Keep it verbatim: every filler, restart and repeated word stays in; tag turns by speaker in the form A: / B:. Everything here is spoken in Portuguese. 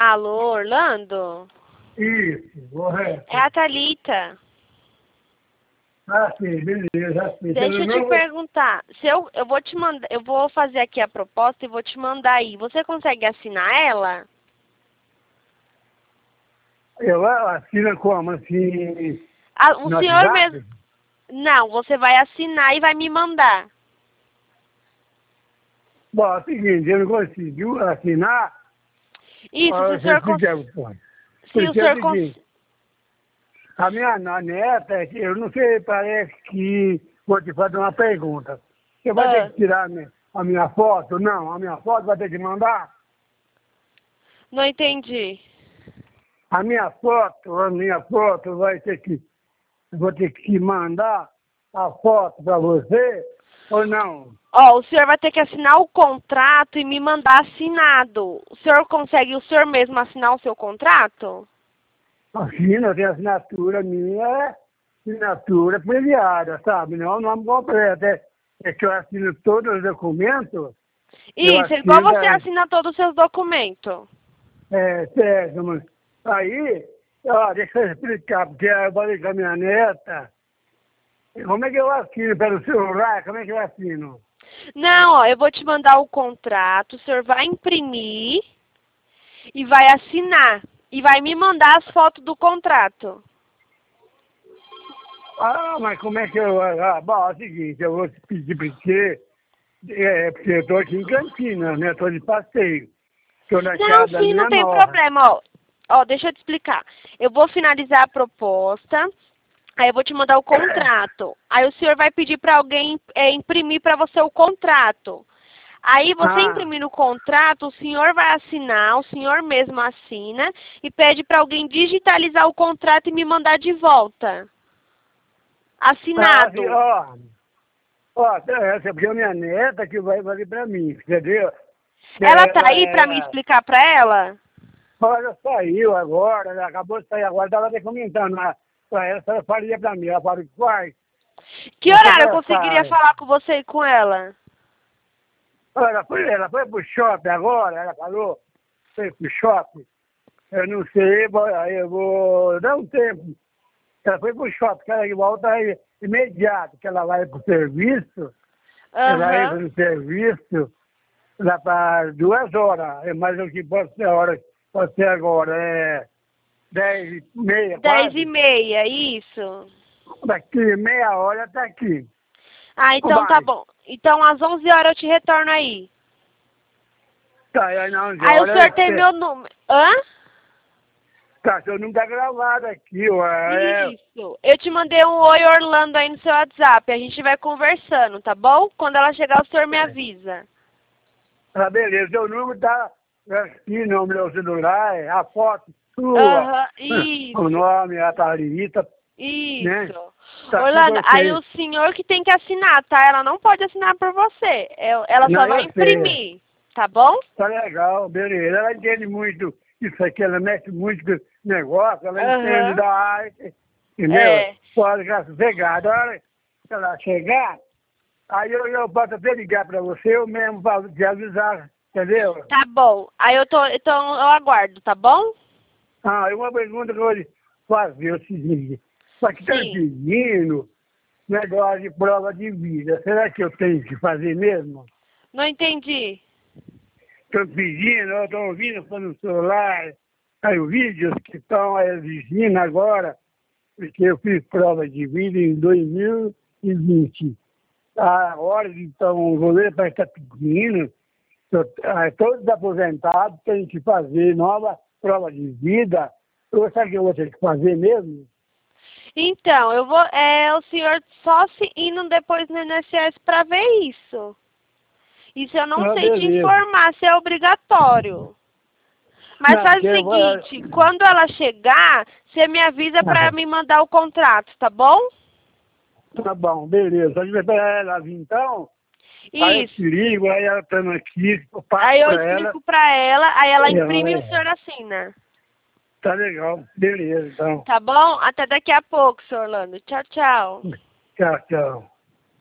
A: Alô, Orlando?
B: Isso, correto.
A: É a Thalita.
B: Ah, sim, beleza. Assim.
A: Deixa eu te
B: não...
A: perguntar. Se eu, eu vou te mandar, eu vou fazer aqui a proposta e vou te mandar aí. Você consegue assinar ela?
B: Eu assino como? Assim,
A: Ah, o
B: no
A: senhor
B: WhatsApp?
A: mesmo. Não, você vai assinar e vai me mandar.
B: Bom, é o seguinte, eu não consigo assinar.
A: Isso, se o
B: Você
A: senhor cons...
B: fizer, pô.
A: se o
B: Porque é o
A: senhor cons...
B: seguinte, a minha a neta, eu não sei, parece que vou te fazer uma pergunta. Você vai ter
A: Ah,
B: que tirar a minha, a minha foto? Não, a minha foto vai ter que mandar?
A: não entendi.
B: A minha foto, a minha foto vai ter que, vou ter que mandar a foto para você ou não?
A: Ó, o senhor vai ter que assinar o contrato e me mandar assinado. O senhor consegue o senhor mesmo assinar o seu contrato?
B: Assina, tem assinatura minha, é assinatura premiada, sabe? Não é o nome completo. É, é que eu assino todos os documentos, eu
A: Isso, igual
B: assino,
A: você
B: é,
A: assina todos os seus documentos.
B: é certo, mas aí, ó, deixa eu explicar, porque eu falei com a minha neta, como é que eu assino pelo celular? Como é que eu assino?
A: Não, ó, eu vou te mandar o contrato, o senhor vai imprimir e vai assinar. E vai me mandar as fotos do contrato.
B: Ah, mas como é que eu... Ah, bom, é o seguinte, eu vou te pedir para você, é, porque eu estou aqui em Campinas, né? Estou de passeio. Estou na
A: Não,
B: casa da
A: sim, não
B: minha
A: tem
B: nora.
A: problema, ó. Ó, deixa eu te explicar. Eu vou finalizar a proposta, aí eu vou te mandar o contrato. Aí o senhor vai pedir para alguém é, imprimir para você o contrato. Aí você
B: Ah,
A: imprimindo o contrato, o senhor vai assinar, o senhor mesmo assina e pede para alguém digitalizar o contrato e me mandar de volta.
B: ah, sim,
A: Assinado.
B: ó, ó, essa aqui é a minha neta que vai fazer para mim, entendeu?
A: Ela tá
B: Ela
A: aí para me
B: é...
A: explicar para ela?
B: Ela saiu agora, ela acabou de sair agora, estava até comentando para ela, se ela faria para mim, ela falou que faz.
A: Que
B: Mas só que
A: horário eu
B: ela
A: conseguiria
B: sai.
A: falar com você e com ela?
B: Ela foi, ela foi pro shopping agora, ela falou, foi pro shopping. Eu não sei, vou- aí eu vou dar um tempo. Ela foi pro shopping, que ela volta aí imediato, que ela vai pro serviço, ela entra
A: Aham.
B: no serviço, lá para duas horas, é mais o que pode ser a hora, pode ser agora, é dez e meia
A: Dez e
B: quase.
A: meia, isso.
B: Daqui meia hora tá aqui.
A: Ah, então tá
B: Vai,
A: bom. Então às onze horas eu te retorno aí.
B: tá aí na onze
A: Aí o
B: horas,
A: senhor tem
B: é,
A: meu número. Hã?
B: tá, seu número tá gravado aqui, ué, é,
A: Isso. Eu te mandei um oi Orlando aí no seu WhatsApp. A gente vai conversando, tá bom? Quando ela chegar, o senhor me avisa.
B: tá beleza, seu número tá aqui no meu celular, é a foto sua,
A: Aham,
B: o
A: isso.
B: nome, a Thalita, né?
A: Isso.
B: Tá tudo
A: Orlando, aí
B: ok.
A: o senhor que tem que assinar, tá? Ela não pode assinar por você. Eu- Ela só
B: Não,
A: vai
B: eu sei.
A: imprimir, tá bom?
B: Tá legal, beleza. Ela entende muito isso aqui, ela mexe muito com esse negócio, ela entende
A: Aham.
B: da arte, entendeu?
A: É.
B: Pode ficar sossegada. A hora que ela chegar, aí eu, eu posso até ligar pra você, eu mesmo para te avisar, entendeu?
A: Tá bom. Aí eu tô, então eu aguardo, tá bom?
B: Ah, e uma pergunta que eu vou lhe fazer é o seguinte, só que tá
A: Sim.
B: pedindo negócio de prova de vida, será que eu tenho que fazer mesmo?
A: Não entendi.
B: Estão pedindo, eu estou ouvindo pelo celular, aí os vídeos que estão exigindo agora, porque eu fiz prova de vida em dois mil e vinte. Agora, então, o governo parece que está pedindo, to- ah, todos os aposentados têm que fazer nova prova de vida. Eu, sabe o que eu vou ter que fazer mesmo?
A: Então, eu vou. É o senhor só se indo depois no I N S S pra ver isso. Isso eu não
B: Ah,
A: sei te
B: beleza.
A: informar se é obrigatório. Mas
B: Não,
A: faz
B: porque
A: o
B: eu vou...
A: seguinte, quando ela chegar, você me avisa pra
B: Ah,
A: me mandar o contrato, tá bom?
B: tá bom, beleza. Só que vai esperar ela vir, então, aí eu te
A: Isso.
B: ligo, aí ela estando aqui, eu passo
A: Aí eu
B: para ela.
A: explico pra ela, aí ela
B: E ela
A: imprime e o
B: é.
A: senhor assina.
B: Tá legal. Beleza, então.
A: Tá bom? Até daqui a pouco, senhor Orlando. Tchau, tchau.
B: Tchau, tchau.